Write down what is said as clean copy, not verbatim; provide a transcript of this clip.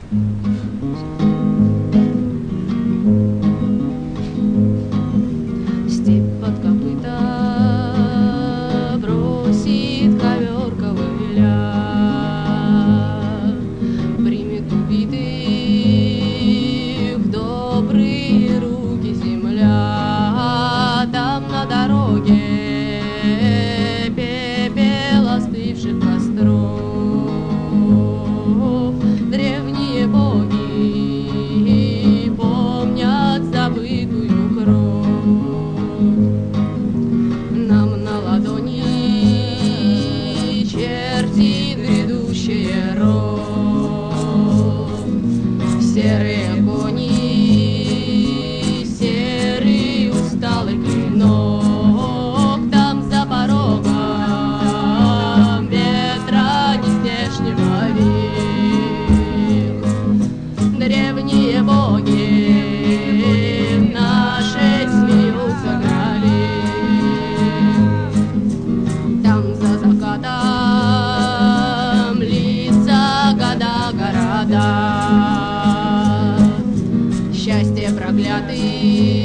Степь под копыта бросит ковер ковыля, примет убитых в добрые руки земля. Там на дороге пепел остывших костров, древние боги помнят забытую кровь. Нам на ладони чертит грядущее ров. Серые кони, серый усталый клинок, там за порогом ветра нездешнего век. Древние боги нашей смеются вдали. Там за закатом лица года города. Счастье проклятый